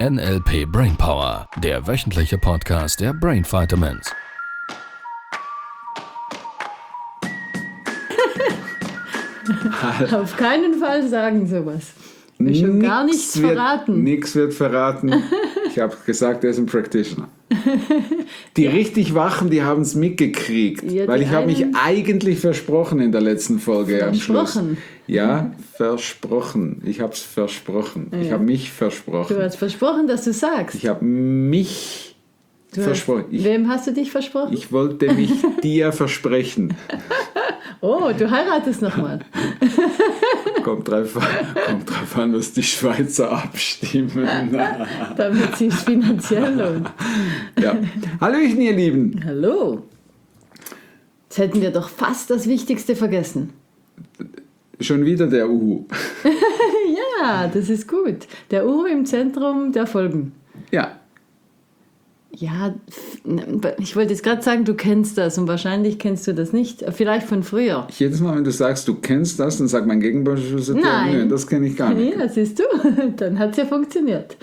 NLP Brainpower, der wöchentliche Podcast der Brain Vitamins. Auf keinen Fall sagen sowas. Ich will schon gar nichts verraten. Nichts wird verraten. Ich habe gesagt, er ist ein Practitioner. Die richtig Wachen, die haben es mitgekriegt. Ja, weil ich habe mich eigentlich versprochen in der letzten Folge am Schluss. Versprochen? Ja, versprochen. Ich habe es versprochen. Ja. Ich habe mich versprochen. Du hast versprochen, dass du sagst. Ich habe mich versprochen. Wem hast du dich versprochen? Ich wollte mich dir versprechen. Oh, du heiratest nochmal. Kommt drauf an, was die Schweizer abstimmen. Damit sich finanziell lohnt. Ja. Hallöchen, ihr Lieben. Hallo. Jetzt hätten wir doch fast das Wichtigste vergessen. Schon wieder der Uhu. Ja, das ist gut. Der Uhu im Zentrum der Folgen. Ja. Ja, ich wollte jetzt gerade sagen, du kennst das und wahrscheinlich kennst du das nicht. Vielleicht von früher. Jedes Mal, wenn du sagst, du kennst das, dann sagt mein Gegenbeispiel, Nein, das kenne ich gar nicht. Ja, siehst du, dann hat es ja funktioniert.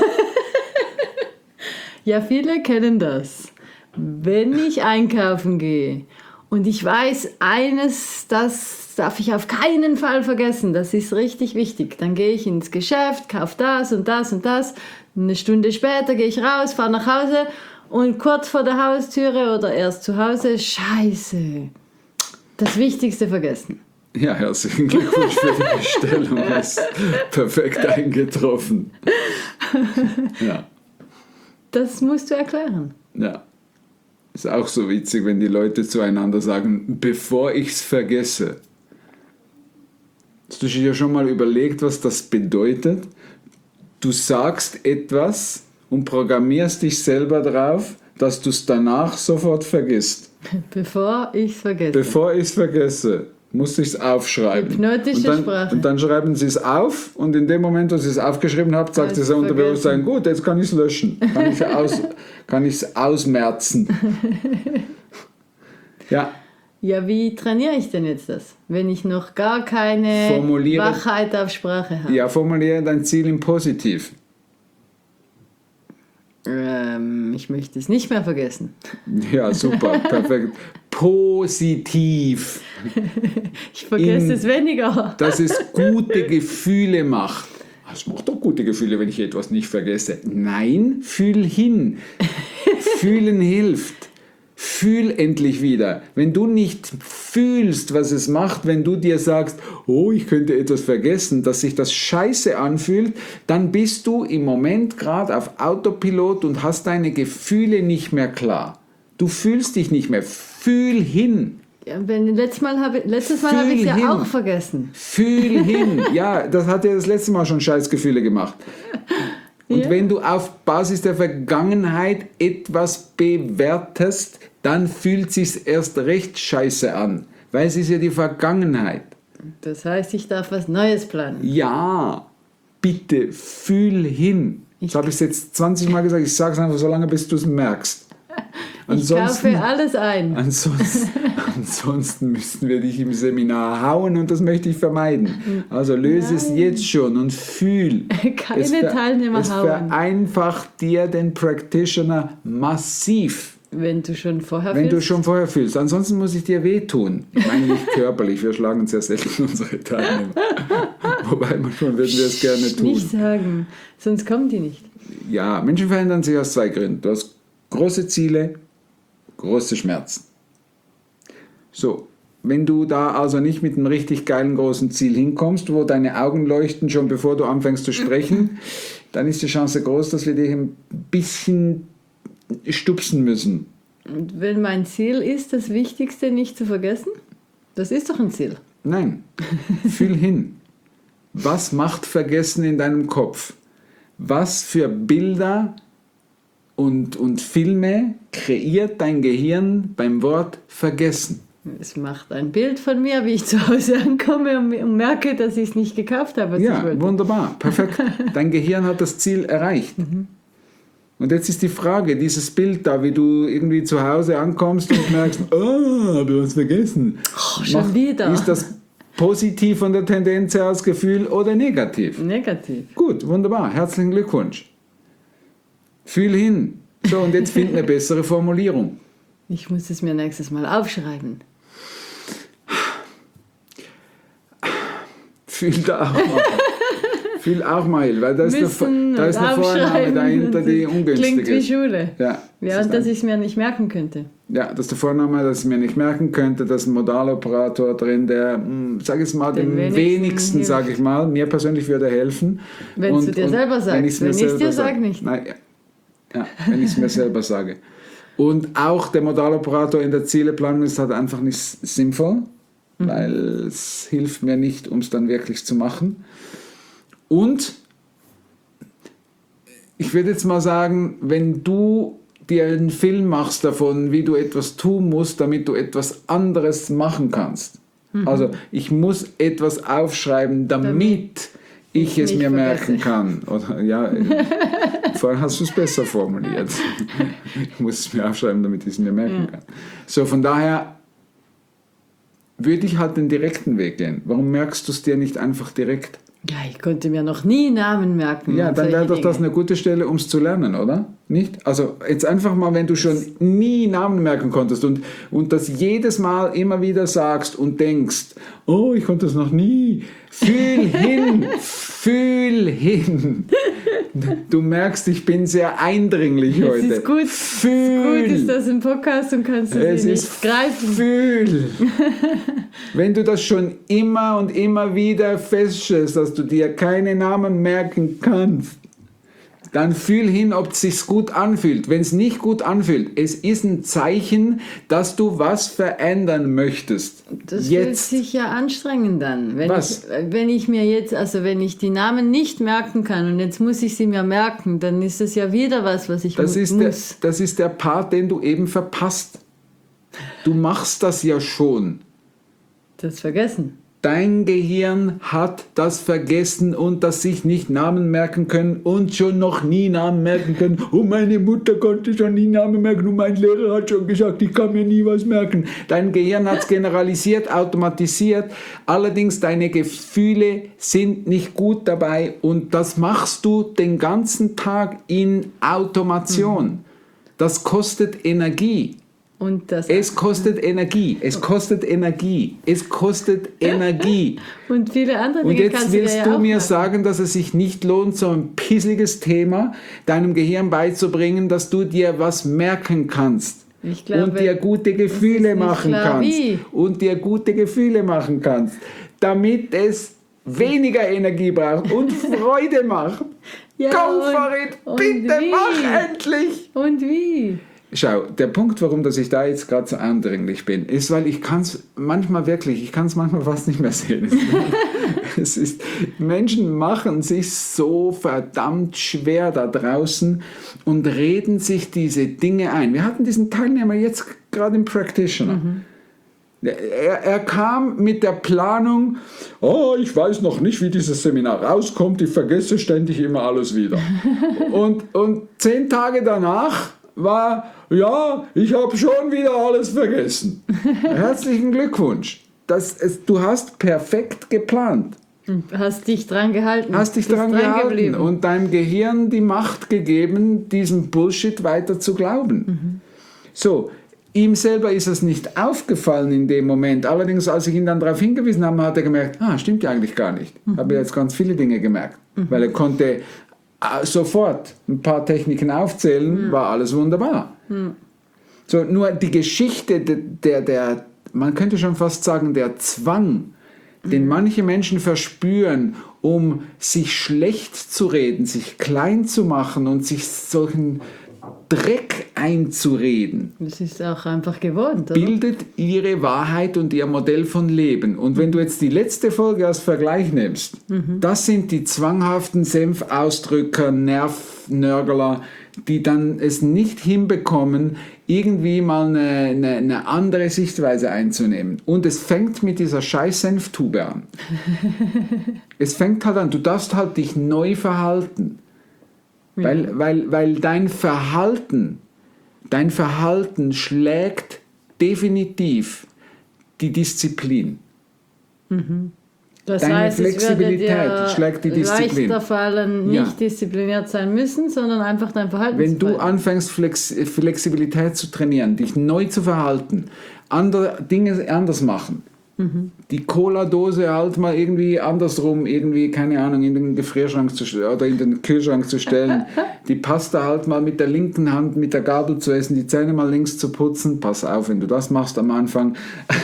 Ja, viele kennen das. Wenn ich einkaufen gehe und ich weiß, eines, das darf ich auf keinen Fall vergessen, das ist richtig wichtig. Dann gehe ich ins Geschäft, kaufe das und das und das. Eine Stunde später gehe ich raus, fahre nach Hause und kurz vor der Haustüre oder erst zu Hause, Scheiße, das Wichtigste vergessen. Ja, herzlichen Glückwunsch für die Bestellung. Das ist perfekt eingetroffen. Ja. Das musst du erklären. Ja. Ist auch so witzig, wenn die Leute zueinander sagen, bevor ich es vergesse. Hast du dir schon mal überlegt, was das bedeutet? Du sagst etwas und programmierst dich selber drauf, dass du es danach sofort vergisst. Bevor ich es vergesse. Bevor ich es vergesse, muss ich es aufschreiben. Hypnotische Sprache. Und dann schreiben sie es auf und in dem Moment, wo sie es aufgeschrieben habt, sagt das Unterbewusstsein, gut, jetzt kann ich es löschen. Kann ich es ausmerzen. Ja. Ja, wie trainiere ich denn jetzt das, wenn ich noch gar keine Wachheit auf Sprache habe? Ja, formuliere dein Ziel im Positiv. Ich möchte es nicht mehr vergessen. Ja, super, perfekt. Positiv. Ich vergesse es weniger. Dass es gute Gefühle macht. Es macht doch gute Gefühle, wenn ich etwas nicht vergesse. Nein, fühl hin. Fühlen hilft. Fühl endlich wieder. Wenn du nicht fühlst, was es macht, wenn du dir sagst, oh, ich könnte etwas vergessen, dass sich das scheiße anfühlt, dann bist du im Moment gerade auf Autopilot und hast deine Gefühle nicht mehr klar. Du fühlst dich nicht mehr. Fühl hin. Ja, letztes Mal habe ich es ja auch vergessen. Fühl hin. Ja, das hat ja das letzte Mal schon Scheißgefühle gemacht. Und wenn du auf Basis der Vergangenheit etwas bewertest, dann fühlt es sich erst recht scheiße an, weil es ist ja die Vergangenheit. Das heißt, ich darf was Neues planen. Ja, bitte fühl hin. Das habe ich jetzt 20 Mal gesagt, ich sage es einfach so lange, bis du es merkst. Ich kaufe alles ein. Ansonsten müssten wir dich im Seminar hauen und das möchte ich vermeiden. Also löse es jetzt schon und fühl. Keine Teilnehmer hauen. Es vereinfacht dir den Practitioner massiv. Wenn du schon vorher fühlst. Ansonsten muss ich dir wehtun. Ich meine nicht körperlich, wir schlagen sehr selten unsere Teilnehmer. Wobei manchmal würden wir es gerne tun. Nicht sagen, sonst kommen die nicht. Ja, Menschen verändern sich aus zwei Gründen. Du hast große Ziele, große Schmerzen. So, wenn du da also nicht mit einem richtig geilen großen Ziel hinkommst, wo deine Augen leuchten, schon bevor du anfängst zu sprechen, dann ist die Chance groß, dass wir dich ein bisschen stupsen müssen. Und wenn mein Ziel ist, das Wichtigste nicht zu vergessen? Das ist doch ein Ziel. Nein, fühl hin. Was macht Vergessen in deinem Kopf? Was für Bilder und Filme kreiert dein Gehirn beim Wort vergessen? Es macht ein Bild von mir, wie ich zu Hause ankomme und merke, dass ich es nicht gekauft habe. Ja, wunderbar, perfekt. Dein Gehirn hat das Ziel erreicht. Mhm. Und jetzt ist die Frage, dieses Bild da, wie du irgendwie zu Hause ankommst und merkst, habe ich was vergessen. Schon wieder. Ist das positiv von der Tendenz her als Gefühl oder negativ? Negativ. Gut, wunderbar, herzlichen Glückwunsch. Fühl hin. So, und jetzt find eine bessere Formulierung. Ich muss es mir nächstes Mal aufschreiben. Fühl da auch mal. Fühl auch mal, weil da ist eine Vorname dahinter, die ungünstig ist. Klingt wie Schule. Ja, Und dass ich es mir nicht merken könnte. Ja, das ist der Vorname, dass ich mir nicht merken könnte, da ist ein Modaloperator drin, der, sag ich mal, dem wenigsten, sag ich mal, mir persönlich würde helfen. Wenn du dir selber sagst, wenn ich es dir sage nicht. Nein, ja, wenn ich es mir selber sage. Und auch der Modaloperator in der Zieleplanung ist halt einfach nicht sinnvoll, weil es hilft mir nicht, um es dann wirklich zu machen. Und ich würde jetzt mal sagen, wenn du dir einen Film machst davon, wie du etwas tun musst, damit du etwas anderes machen kannst. Also ich muss etwas aufschreiben, damit ich es mir merken kann. Oder, ja, vorher hast du es besser formuliert. Ich muss es mir aufschreiben, damit ich es mir merken kann. So, von daher würde ich halt den direkten Weg gehen. Warum merkst du es dir nicht einfach direkt? Ja, ich konnte mir noch nie Namen merken. Ja, dann wäre doch das eine gute Stelle, um es zu lernen, oder? Nicht? Also jetzt einfach mal, wenn du schon nie Namen merken konntest und das jedes Mal immer wieder sagst und denkst, oh, ich konnte das noch nie. Fühl hin, fühl hin. Du merkst, ich bin sehr eindringlich heute. Es ist gut, Fühl. gut ist das im Podcast und kannst du sie nicht greifen. Fühl. Wenn du das schon immer und immer wieder feststellst, dass du dir keine Namen merken kannst, dann fühl hin, ob es sich gut anfühlt. Wenn es nicht gut anfühlt, es ist ein Zeichen, dass du was verändern möchtest. Das jetzt. fühlt sich ja anstrengend an. Was? Wenn ich mir jetzt, also wenn ich die Namen nicht merken kann und jetzt muss ich sie mir merken, dann ist das ja wieder was ich muss. Das ist der Part, den du eben verpasst. Du machst das ja schon. Das vergessen. Dein Gehirn hat das vergessen und das sich nicht Namen merken können und schon noch nie Namen merken können. Und meine Mutter konnte schon nie Namen merken und mein Lehrer hat schon gesagt, ich kann mir nie was merken. Dein Gehirn hat es generalisiert, automatisiert. Allerdings deine Gefühle sind nicht gut dabei und das machst du den ganzen Tag in Automation. Das kostet Energie. Und Es kostet Energie, es kostet Energie, es kostet Energie. Und viele andere Dinge. Und jetzt willst du mir sagen, dass es sich nicht lohnt, so ein pisseliges Thema deinem Gehirn beizubringen, dass du dir was merken kannst. Ich glaube, und dir gute Gefühle machen kannst. Und dir gute Gefühle machen kannst, damit es weniger Energie braucht und Freude macht. Ja, Go for it, bitte mach endlich! Und wie? Schau, der Punkt, warum dass ich da jetzt gerade so eindringlich bin, ist, weil ich kann es manchmal fast nicht mehr sehen. Menschen machen sich so verdammt schwer da draußen und reden sich diese Dinge ein. Wir hatten diesen Teilnehmer jetzt gerade im Practitioner. Er kam mit der Planung, oh, ich weiß noch nicht, wie dieses Seminar rauskommt, ich vergesse ständig immer alles wieder. und 10 Tage danach war, ja, ich habe schon wieder alles vergessen. Herzlichen Glückwunsch. Du hast perfekt geplant. Hast dich dran gehalten. Hast dich dran gehalten geblieben. und deinem Gehirn die Macht gegeben, diesen Bullshit weiter zu glauben. So, ihm selber ist es nicht aufgefallen in dem Moment. Allerdings, als ich ihn dann darauf hingewiesen habe, hat er gemerkt, stimmt ja eigentlich gar nicht. Habe jetzt ganz viele Dinge gemerkt. Weil er konnte sofort ein paar Techniken aufzählen, war alles wunderbar. So, nur die Geschichte, der man könnte schon fast sagen, der Zwang, den manche Menschen verspüren, um sich schlecht zu reden, sich klein zu machen und sich solchen Dreck einzureden. Das ist auch einfach gewohnt, oder? Bildet ihre Wahrheit und ihr Modell von Leben. Und wenn du jetzt die letzte Folge als Vergleich nimmst, das sind die zwanghaften Senfausdrücker, Nervnörgler, die dann es nicht hinbekommen, irgendwie mal eine andere Sichtweise einzunehmen. Und es fängt mit dieser scheiß Senftube an. Es fängt halt an, du darfst halt dich neu verhalten. Weil dein Verhalten schlägt definitiv die Disziplin. Das Deine heißt, Flexibilität es würde dir schlägt die Disziplin. leichter fallen, nicht Ja. diszipliniert sein müssen, sondern einfach dein Verhalten Wenn zu du verändern. anfängst, Flexibilität zu trainieren, dich neu zu verhalten, andere Dinge anders machen, die Cola-Dose halt mal irgendwie andersrum, irgendwie, keine Ahnung, in den Gefrierschrank oder in den Kühlschrank zu stellen, die Pasta halt mal mit der linken Hand mit der Gabel zu essen, die Zähne mal links zu putzen, pass auf, wenn du das machst am Anfang,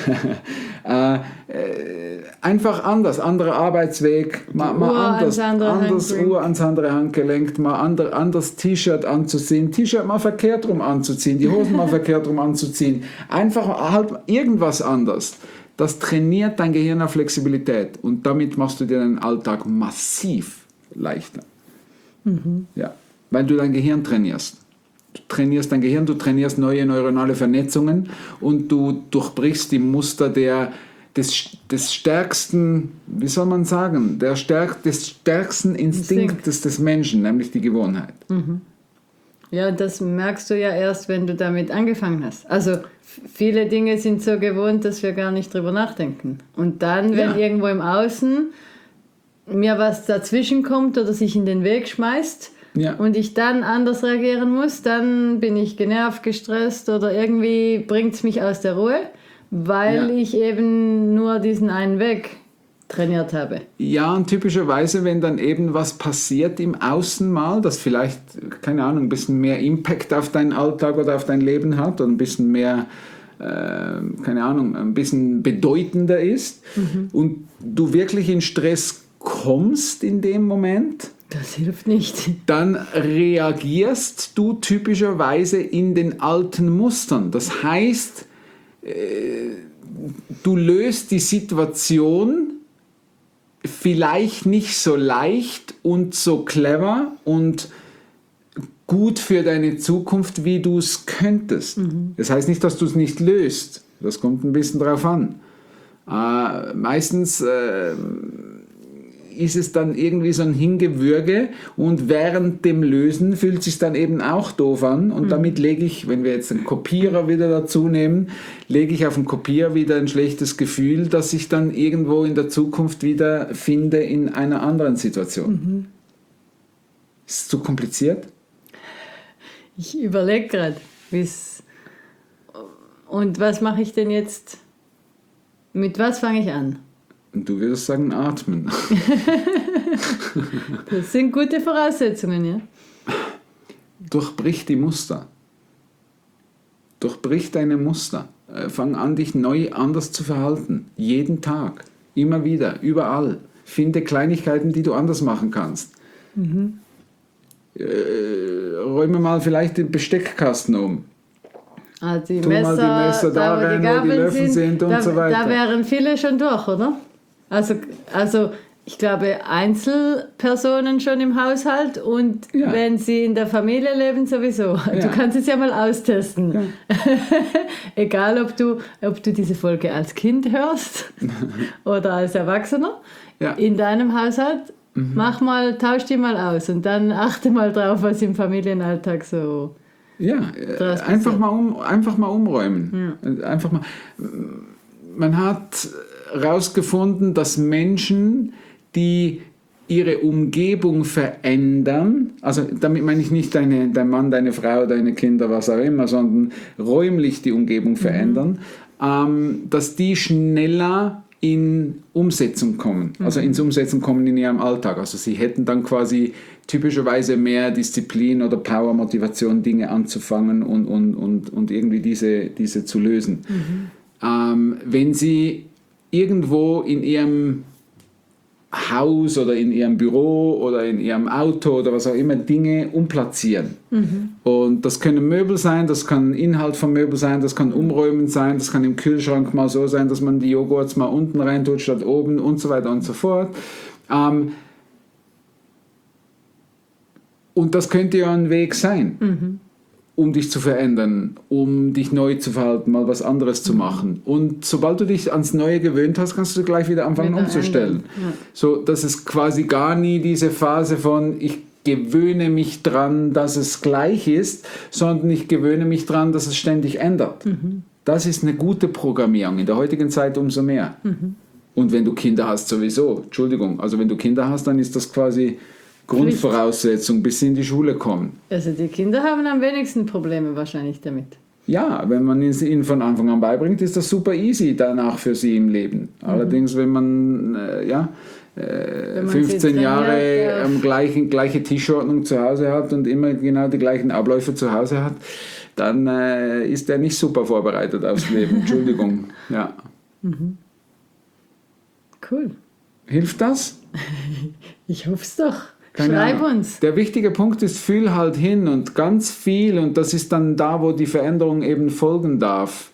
einfach anders, anderer Arbeitsweg, mal anders, Uhr ans andere Handgelenk, mal anders T-Shirt anzuziehen, T-Shirt mal verkehrt rum anzuziehen, die Hosen mal verkehrt rum anzuziehen, einfach halt irgendwas anders. Das trainiert dein Gehirn auf Flexibilität und damit machst du dir deinen Alltag massiv leichter. Ja, weil du dein Gehirn trainierst. Du trainierst dein Gehirn, du trainierst neue neuronale Vernetzungen und du durchbrichst die Muster des stärksten, wie soll man sagen, des stärksten Instinktes des Menschen, nämlich die Gewohnheit. Ja, das merkst du ja erst, wenn du damit angefangen hast. Also viele Dinge sind so gewohnt, dass wir gar nicht drüber nachdenken. Und dann, wenn irgendwo im Außen mir was dazwischen kommt oder sich in den Weg schmeißt und ich dann anders reagieren muss, dann bin ich genervt, gestresst oder irgendwie bringt es mich aus der Ruhe, weil ich eben nur diesen einen Weg trainiert habe. Ja, und typischerweise, wenn dann eben was passiert im Außen mal, das vielleicht, keine Ahnung, ein bisschen mehr Impact auf deinen Alltag oder auf dein Leben hat oder ein bisschen mehr, keine Ahnung, ein bisschen bedeutender ist und du wirklich in Stress kommst in dem Moment, Das hilft nicht. dann reagierst du typischerweise in den alten Mustern. Das heißt, du löst die Situation vielleicht nicht so leicht und so clever und gut für deine Zukunft, wie du es könntest. Das heißt nicht, dass du es nicht löst. Das kommt ein bisschen drauf an. Meistens ist es dann irgendwie so ein Hingewürge und während dem Lösen fühlt es sich dann eben auch doof an und damit lege ich, wenn wir jetzt den Kopierer wieder dazu nehmen, lege ich auf den Kopierer wieder ein schlechtes Gefühl, das ich dann irgendwo in der Zukunft wieder finde in einer anderen Situation. Ist es zu kompliziert? Ich überlege gerade, und was mache ich denn jetzt? Mit was fange ich an? Und du würdest sagen, atmen. Das sind gute Voraussetzungen, ja. Durchbrich die Muster. Durchbrich deine Muster. Fang an, dich neu anders zu verhalten. Jeden Tag. Immer wieder. Überall. Finde Kleinigkeiten, die du anders machen kannst. Räume mal vielleicht den Besteckkasten um. Also die Tu mal die Messer da wo rein, wo die Löffel sind und so weiter. Da wären viele schon durch, oder? Also ich glaube, Einzelpersonen schon im Haushalt und wenn sie in der Familie leben, sowieso. Du kannst es ja mal austesten. Ja. Egal, ob du diese Folge als Kind hörst oder als Erwachsener. Ja. In deinem Haushalt, tausch die mal aus und dann achte mal drauf, was im Familienalltag so... Ja, einfach mal umräumen. Ja. Einfach mal. Man hat herausgefunden, dass Menschen, die ihre Umgebung verändern, also damit meine ich nicht dein Mann, deine Frau, deine Kinder, was auch immer, sondern räumlich die Umgebung verändern, dass die schneller in Umsetzung kommen, also ins Umsetzen kommen in ihrem Alltag. Also sie hätten dann quasi typischerweise mehr Disziplin oder Power, Motivation, Dinge anzufangen und irgendwie diese zu lösen. Wenn sie irgendwo in ihrem Haus oder in ihrem Büro oder in ihrem Auto oder was auch immer Dinge umplatzieren. Und das können Möbel sein, das kann Inhalt von Möbel sein, das kann Umräumen sein, das kann im Kühlschrank mal so sein, dass man die Joghurts mal unten reintut statt oben und so weiter und so fort. Und das könnte ja ein Weg sein, um dich zu verändern, um dich neu zu verhalten, mal was anderes zu machen. Und sobald du dich ans Neue gewöhnt hast, kannst du gleich wieder anfangen umzustellen. Ja. So, dass es quasi gar nie diese Phase von ich gewöhne mich dran, dass es gleich ist, sondern ich gewöhne mich dran, dass es ständig ändert. Das ist eine gute Programmierung, in der heutigen Zeit umso mehr. Und wenn du Kinder hast, sowieso. Entschuldigung, also wenn du Kinder hast, dann ist das quasi Grundvoraussetzung, bis sie in die Schule kommen. Also die Kinder haben am wenigsten Probleme wahrscheinlich damit. Ja, wenn man es ihnen von Anfang an beibringt, ist das super easy danach für sie im Leben. Allerdings, wenn man 15 Jahre gleiche Tischordnung zu Hause hat und immer genau die gleichen Abläufe zu Hause hat, dann ist er nicht super vorbereitet aufs Leben. Entschuldigung. Ja. Cool. Hilft das? Ich hoffe es doch. Keine Schreib Ahnung. uns. Der wichtige Punkt ist, fühl halt hin und ganz viel, und das ist dann da, wo die Veränderung eben folgen darf.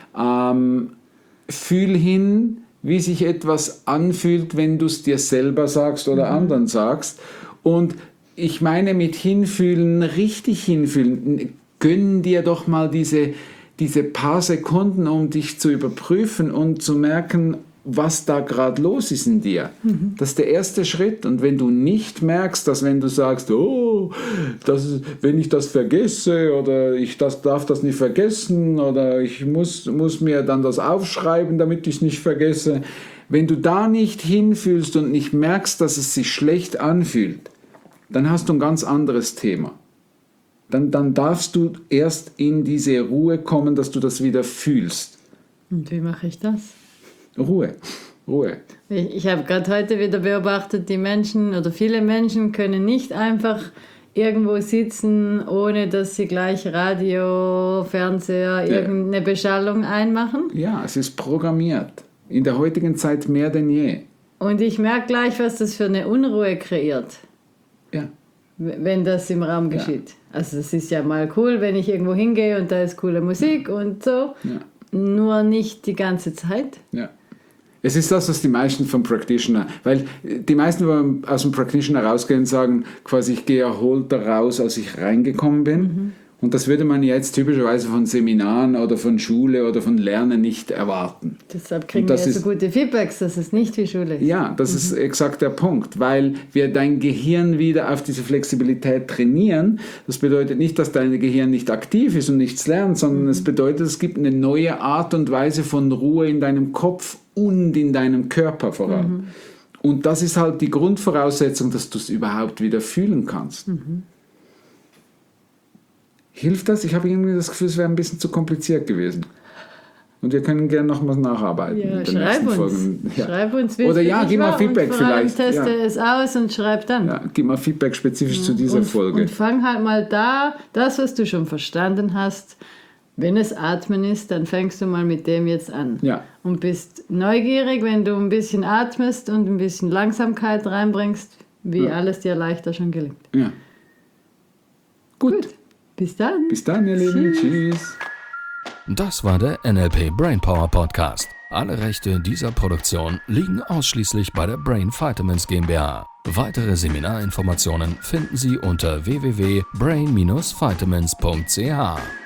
Fühl hin, wie sich etwas anfühlt, wenn du es dir selber sagst oder anderen sagst. Und ich meine mit hinfühlen, richtig hinfühlen. Gönn dir doch mal diese paar Sekunden, um dich zu überprüfen und zu merken, was da gerade los ist in dir. Das ist der erste Schritt. Und wenn du nicht merkst, dass wenn du sagst, wenn ich das vergesse oder ich darf das nicht vergessen oder ich muss mir dann das aufschreiben, damit ich es nicht vergesse, wenn du da nicht hinfühlst und nicht merkst, dass es sich schlecht anfühlt, dann hast du ein ganz anderes Thema. Dann darfst du erst in diese Ruhe kommen, dass du das wieder fühlst. Und wie mache ich das? Ruhe. Ich habe gerade heute wieder beobachtet, die Menschen oder viele Menschen können nicht einfach irgendwo sitzen, ohne dass sie gleich Radio, Fernseher, irgendeine Beschallung einmachen. Ja, es ist programmiert. In der heutigen Zeit mehr denn je. Und ich merke gleich, was das für eine Unruhe kreiert, Ja. wenn das im Raum geschieht. Also es ist ja mal cool, wenn ich irgendwo hingehe und da ist coole Musik und so. Ja. Nur nicht die ganze Zeit. Ja. Es ist das, was die meisten vom Practitioner, weil die meisten, die aus dem Practitioner rausgehen, sagen quasi, ich gehe erholter raus, als ich reingekommen bin. Und das würde man jetzt typischerweise von Seminaren oder von Schule oder von Lernen nicht erwarten. Deshalb kriegen wir so gute Feedbacks, dass es nicht wie Schule ist. Ja, das ist exakt der Punkt, weil wir dein Gehirn wieder auf diese Flexibilität trainieren. Das bedeutet nicht, dass dein Gehirn nicht aktiv ist und nichts lernt, sondern es bedeutet, es gibt eine neue Art und Weise von Ruhe in deinem Kopf und in deinem Körper vor allem. Und das ist halt die Grundvoraussetzung, dass du es überhaupt wieder fühlen kannst. Hilft das? Ich habe irgendwie das Gefühl, es wäre ein bisschen zu kompliziert gewesen. Und wir können gerne nochmals nacharbeiten. Ja, in den nächsten Folgen. Ja. Schreib uns, oder ja, gib mal Feedback vielleicht. Teste es aus und schreib dann. Ja, gib mal Feedback spezifisch zu dieser Folge. Und fang halt mal das, was du schon verstanden hast. Wenn es Atmen ist, dann fängst du mal mit dem jetzt an. Ja. Und bist neugierig, wenn du ein bisschen atmest und ein bisschen Langsamkeit reinbringst, wie alles dir leichter schon gelingt. Ja. Gut. Bis dann. Bis dann, ihr Lieben. Tschüss. Das war der NLP Brainpower Podcast. Alle Rechte dieser Produktion liegen ausschließlich bei der Brain Vitamins GmbH. Weitere Seminarinformationen finden Sie unter www.brain-vitamins.ch.